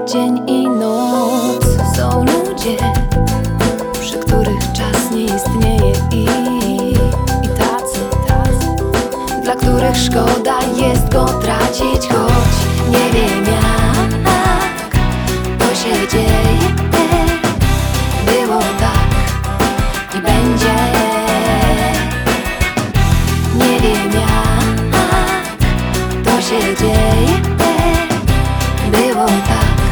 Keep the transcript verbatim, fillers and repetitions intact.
dzień i noc. Są ludzie, przy których czas nie istnieje i, i tacy, tacy, dla których szkoda jest go tracić. Choć nie wiem jak to się dzieje,